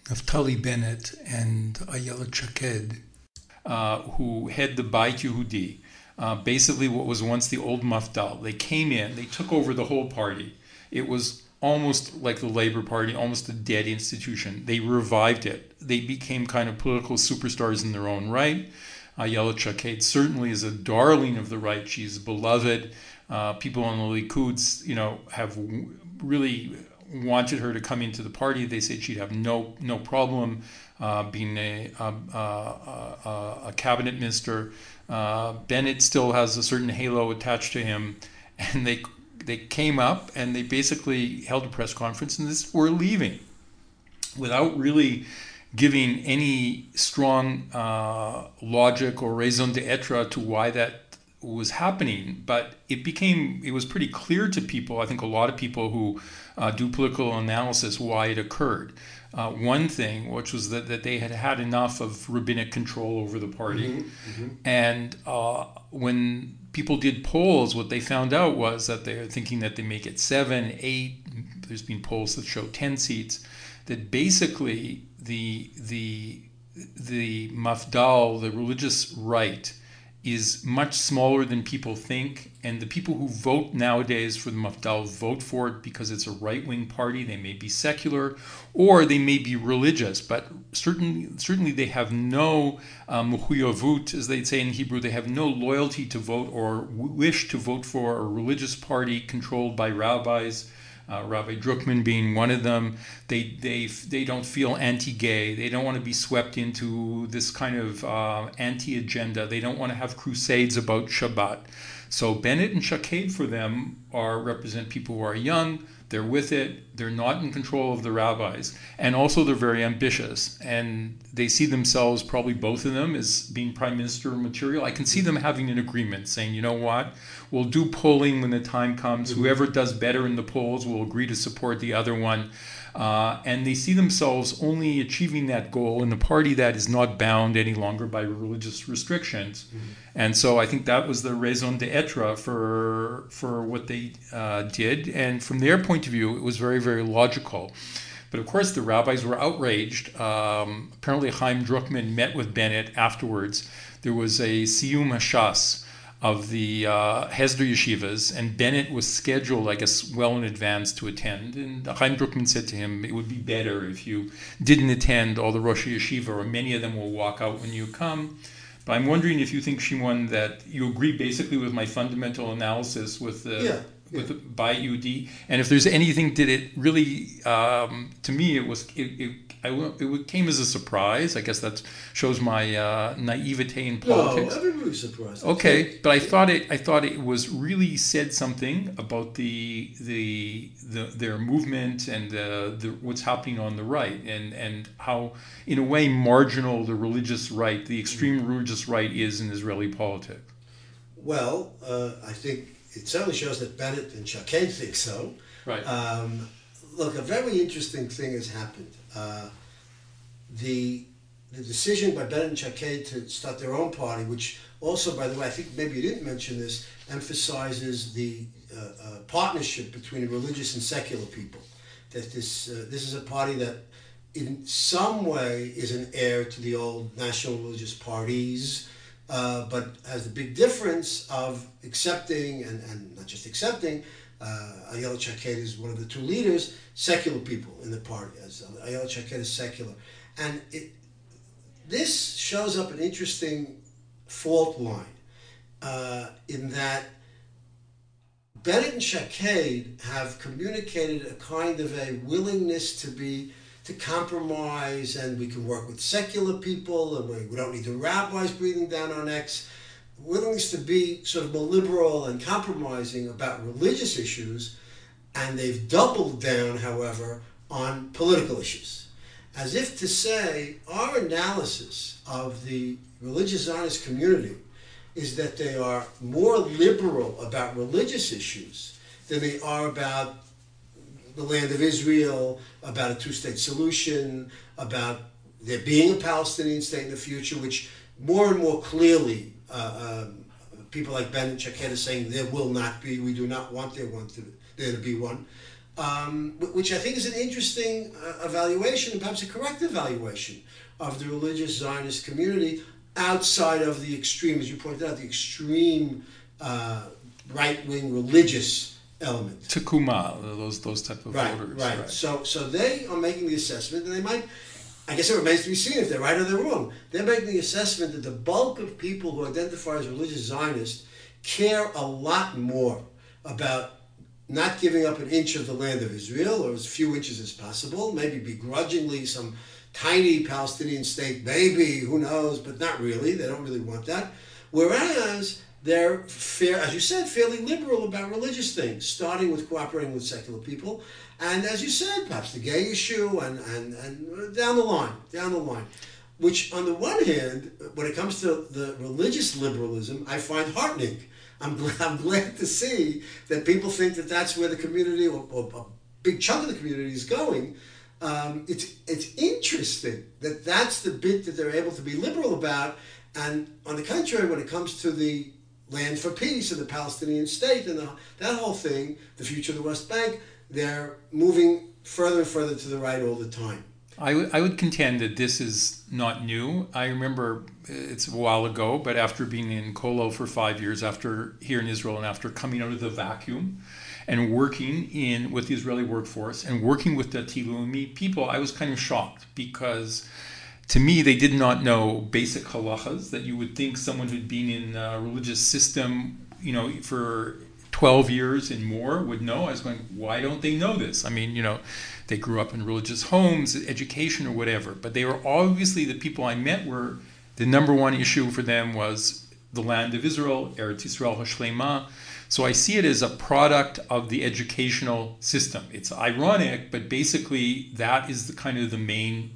Naftali Bennett and Ayelet Shaked, who head the Beit Yehudi, basically what was once the old Mafdal. They came in, they took over the whole party. It was almost like the Labour Party, almost a dead institution. They revived it. They became kind of political superstars in their own right. Ayelet Shaked certainly is a darling of the right. She's beloved. People on the Likud, have really wanted her to come into the party. They said she'd have no problem being a cabinet minister. Bennett still has a certain halo attached to him, and they came up and they basically held a press conference and we're leaving without really giving any strong logic or raison d'etre to why that was happening. But it was pretty clear to people, I think a lot of people who do political analysis, why it occurred. One thing, which was that they had had enough of rabbinic control over the party. And when people did polls, what they found out was that they're thinking that they make it 7, 8. There's been polls that show 10 seats. That basically the Mafdal, the religious right, is much smaller than people think, and the people who vote nowadays for the Mafdal vote for it because it's a right-wing party. They may be secular or they may be religious, but certainly they have no muhuyavut, as they'd say in Hebrew. They have no loyalty to vote or wish to vote for a religious party controlled by rabbis. Rabbi Druckman being one of them. They don't feel anti-gay. They don't want to be swept into this kind of anti-agenda. They don't want to have crusades about Shabbat. So Bennett and Shaked for them represent people who are young. They're with it. They're not in control of the rabbis. And also they're very ambitious. And they see themselves, probably both of them, as being prime minister material. I can see them having an agreement saying, you know what, we'll do polling when the time comes. Whoever does better in the polls will agree to support the other one. And they see themselves only achieving that goal in a party that is not bound any longer by religious restrictions. And so I think that was the raison d'etre for what they did. And from their point of view, it was very, very logical. But of course, the rabbis were outraged. Apparently, Chaim Druckman met with Bennett afterwards. There was a Siyum Hashas of the Hesder yeshivas, and Bennett was scheduled, I guess, well in advance to attend. And Chaim Druckman said to him, it would be better if you didn't attend. All the Rosh Yeshiva, or many of them, will walk out when you come. But I'm wondering if you think, Shimon, that you agree basically with my fundamental analysis with the Beit Yehudi, and if there's anything, did it really? To me, it came as a surprise. I guess that shows my naivete in politics. No, everybody's surprised. Okay, but I thought it was really said something about their movement and what's happening on the right, and how, in a way, marginal the religious right, the extreme religious right, is in Israeli politics. Well, I think it certainly shows that Bennett and Shaked think so. Right. Look, a very interesting thing has happened. The decision by Bennett and Shaked to start their own party, which also, by the way, I think maybe you didn't mention this, emphasizes the partnership between religious and secular people. That this is a party that in some way is an heir to the old national religious parties, but has the big difference of accepting, and not just accepting, Ayelet Shaked is one of the two leaders, secular people in the party, as Ayelet Shaked is secular. And this shows up an interesting fault line in that Bennett and Shaked have communicated a kind of a willingness to compromise, and we can work with secular people, and we don't need the rabbis breathing down our necks. Willingness to be sort of more liberal and compromising about religious issues, and they've doubled down, however, on political issues. As if to say, our analysis of the religious Zionist community is that they are more liberal about religious issues than they are about the land of Israel, about a two-state solution, about there being a Palestinian state in the future, which more and more clearly people like Bennett and Shaked are saying there will not be. We do not want there to be one. which I think is an interesting evaluation, and perhaps a correct evaluation of the religious Zionist community outside of the extreme, as you pointed out, the extreme right-wing religious element. Takuma, those type of voters. Right. So they are making the assessment, and they might, I guess it remains to be seen if they're right or they're wrong. They're making the assessment that the bulk of people who identify as religious Zionists care a lot more about not giving up an inch of the land of Israel, or as few inches as possible, maybe begrudgingly some tiny Palestinian state, maybe, who knows, but not really. They don't really want that. Whereas they're, as you said, fairly liberal about religious things, starting with cooperating with secular people, and as you said, perhaps the gay issue, and down the line. Which, on the one hand, when it comes to the religious liberalism, I find heartening. I'm glad to see that people think that that's where the community, or a big chunk of the community, is going. It's interesting that that's the bit that they're able to be liberal about, and on the contrary, when it comes to the land for peace and the Palestinian state and that whole thing, the future of the West Bank, they're moving further and further to the right all the time. I would contend that this is not new. I remember it's a while ago, but after being in Kollel for 5 years, after here in Israel, and after coming out of the vacuum and working with the Israeli workforce and working with the Dati Leumi people, I was kind of shocked, because to me they did not know basic halachas that you would think someone who'd been in a religious system, for 12 years and more would know. I was going, why don't they know this? I mean, they grew up in religious homes, education or whatever, but they were obviously, the people I met were, the number one issue for them was the land of Israel, Eretz Yisrael HaShlema. So I see it as a product of the educational system. It's ironic, but basically that is the main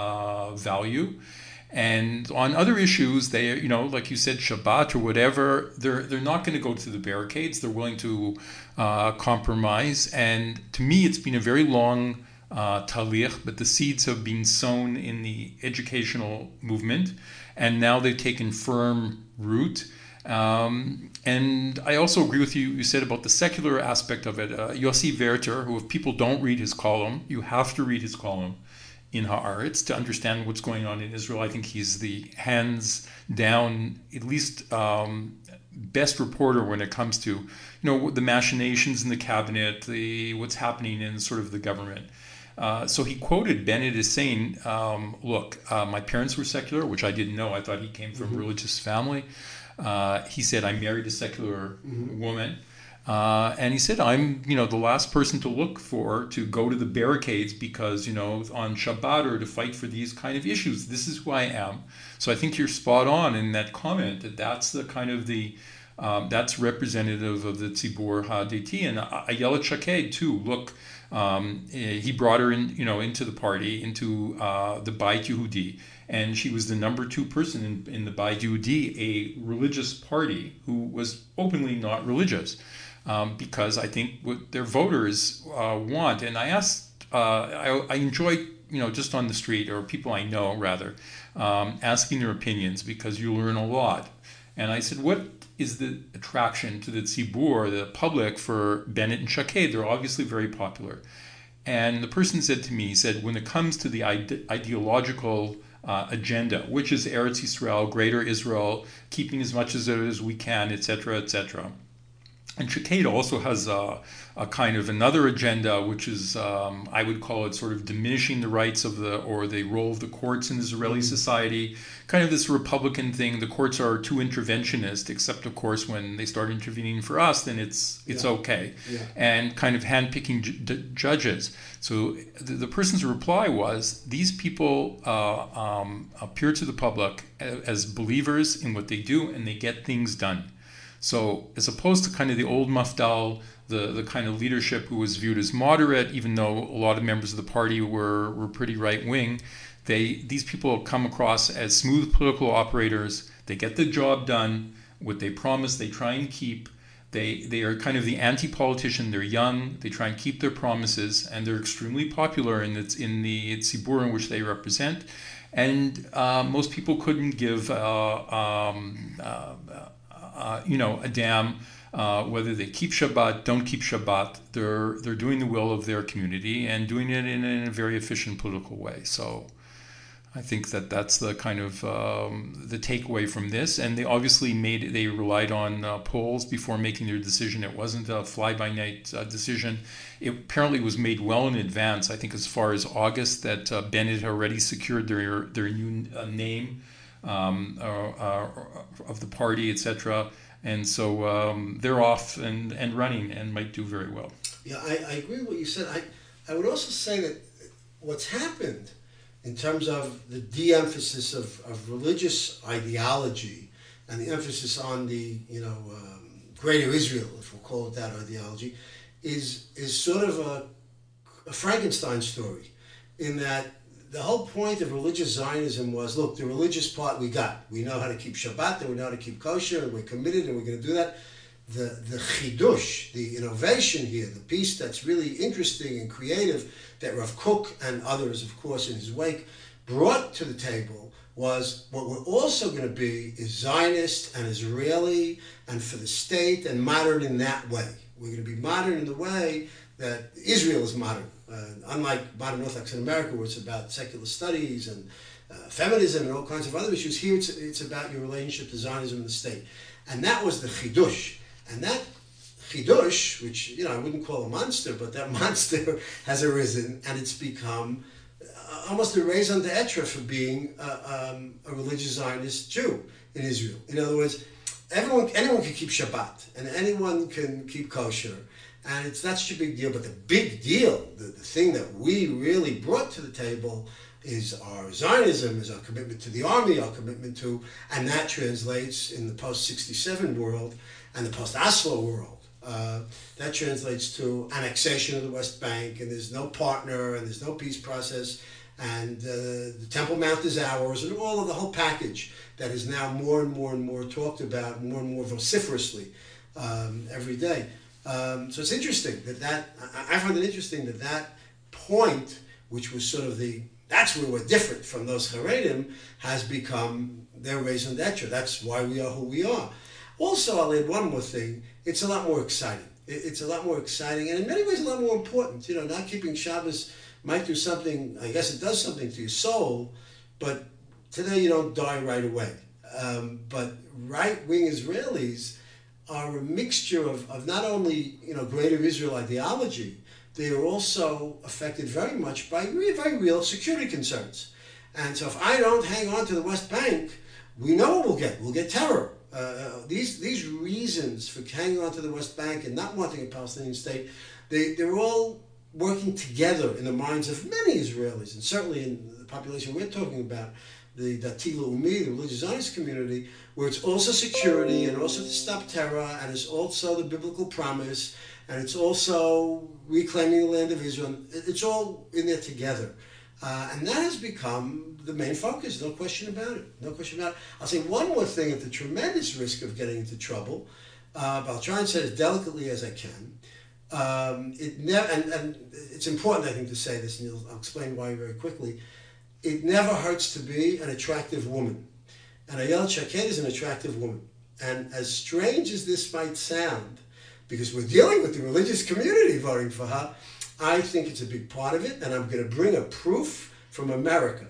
value. And on other issues, they, like you said, Shabbat or whatever, they're not going to go to the barricades. They're willing to compromise. And to me, it's been a very long talich, but the seeds have been sown in the educational movement, and now they've taken firm root. And I also agree with you. You said about the secular aspect of it. Yossi Werter, who, if people don't read his column, you have to read his column in Haaretz to understand what's going on in Israel. I think he's the hands down, at least best reporter when it comes to the machinations in the cabinet, what's happening in sort of the government. So he quoted Bennett as saying, look, my parents were secular, which I didn't know. I thought he came from a religious family. He said, I married a secular woman. And he said, I'm, the last person to go to the barricades because, on Shabbat, or to fight for these kind of issues. This is who I am. So I think you're spot on in that comment that's the kind of that's representative of the Tzibur HaDati. And Ayelet Shaked too. Look, he brought her into the party, into the Beit Yehudi. And she was the number 2 person in the Beit Yehudi, a religious party who was openly not religious. Because I think what their voters want. And I asked, I enjoy, just on the street, or people I know rather, asking their opinions, because you learn a lot. And I said, what is the attraction to the tzibur, the public, for Bennett and Shaked? They're obviously very popular. And the person said to me, he said, when it comes to the ideological agenda, which is Eretz Yisrael, Greater Israel, keeping as much as it as we can, etc., etc., and Shaked also has a kind of another agenda, which is, I would call it sort of diminishing the rights of the role of the courts in Israeli society, kind of this Republican thing. The courts are too interventionist, except of course when they start intervening for us, then it's okay. Yeah. And kind of handpicking judges. So the person's reply was, these people appear to the public as believers in what they do, and they get things done. So as opposed to kind of the old Mafdal, the kind of leadership who was viewed as moderate, even though a lot of members of the party were pretty right-wing, these people come across as smooth political operators. They get the job done. What they promise, they try and keep. They are kind of the anti-politician. They're young. They try and keep their promises, and they're extremely popular in the tzibur in which they represent. And most people couldn't give a damn whether they keep Shabbat, don't keep Shabbat, they're doing the will of their community and doing it in a very efficient political way. So I think that's the kind of the takeaway from this. And they obviously they relied on polls before making their decision. It wasn't a fly-by-night decision. It apparently was made well in advance. I think as far as August that Bennett had already secured their new name of the party, etc. And so they're off and running and might do very well. Yeah, I agree with what you said. I would also say that what's happened in terms of the de-emphasis of religious ideology and the emphasis on the greater Israel, if we'll call it that ideology, is sort of a Frankenstein story, in that the whole point of religious Zionism was, look, the religious part we got. We know how to keep Shabbat and we know how to keep kosher and we're committed and we're going to do that. The chidush, the innovation here, the piece that's really interesting and creative that Rav Kook and others, of course, in his wake brought to the table was what we're also going to be is Zionist and Israeli and for the state and modern in that way. We're going to be modern in the way that Israel is modern. Unlike modern Orthodox in America, where it's about secular studies and feminism and all kinds of other issues, here it's about your relationship to Zionism and the state. And that was the chidush. And that chidush, which I wouldn't call a monster, but that monster has arisen and it's become almost a raison d'etre for being a religious Zionist Jew in Israel. In other words, anyone can keep Shabbat and anyone can keep kosher, and that's such a big deal. But the big deal, the thing that we really brought to the table, is our Zionism, is our commitment to the army, our commitment to, and that translates in the post-67 world and the post-Oslo world. That translates to annexation of the West Bank, and there's no partner, and there's no peace process, and the Temple Mount is ours, and all of the whole package that is now more and more and more talked about, more and more vociferously every day. So it's interesting that I find it interesting that point, which was sort of that's where we're different from those Haredim, has become their raison d'etre. That's why we are who we are. Also, I'll add one more thing. It's a lot more exciting. It's a lot more exciting, and in many ways a lot more important. Not keeping Shabbos might do something, I guess it does something to your soul, but today you don't die right away. But right-wing Israelis are a mixture of not only, greater Israel ideology, they are also affected very much by very real security concerns. And so if I don't hang on to the West Bank, we know what we'll get. We'll get terror. These reasons for hanging on to the West Bank and not wanting a Palestinian state, they're all working together in the minds of many Israelis, and certainly in the population we're talking about, the Dati Leumi, the religious Zionist community, where it's also security and also to stop terror, and it's also the biblical promise, and it's also reclaiming the land of Israel. It's all in there together. And that has become the main focus, no question about it. No question about it. I'll say one more thing at the tremendous risk of getting into trouble, but I'll try and say it as delicately as I can. And it's important, I think, to say this, and I'll explain why very quickly. It never hurts to be an attractive woman. And Ayelet Shaked is an attractive woman. And as strange as this might sound, because we're dealing with the religious community voting for her, I think it's a big part of it, and I'm going to bring a proof from America.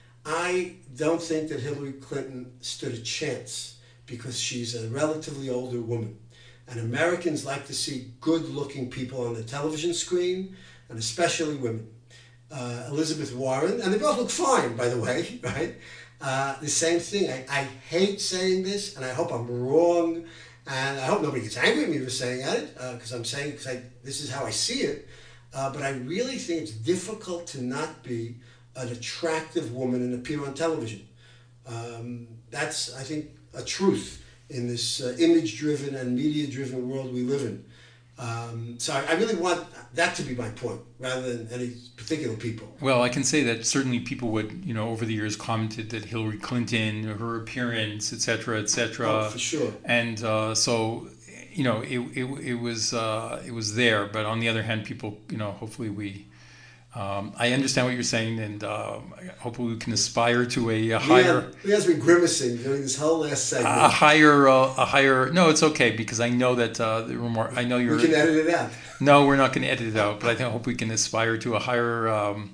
I don't think that Hillary Clinton stood a chance because she's a relatively older woman. And Americans like to see good-looking people on the television screen, and especially women. Elizabeth Warren, and they both look fine, by the way, right? The same thing. I hate saying this, and I hope I'm wrong, and I hope nobody gets angry at me for saying it, because this is how I see it. But I really think it's difficult to not be an attractive woman and appear on television. That's, I think, a truth in this image-driven and media-driven world we live in. So I really want that to be my point, rather than any particular people. Well, I can say that certainly people would, over the years commented that Hillary Clinton, her appearance, et cetera, Oh, for sure. And so, it was there. But on the other hand, people, hopefully we I understand what you're saying, and hopefully we can aspire to a higher. He has been grimacing during this whole last segment. A higher. No, it's okay because I know that the remark. I know you're. We can edit it out. No, we're not going to edit it out, but I hope we can aspire to a higher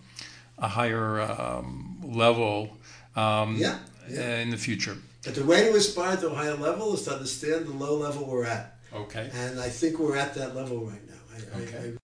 level. In the future. But the way to aspire to a higher level is to understand the low level we're at. Okay. And I think we're at that level right now. I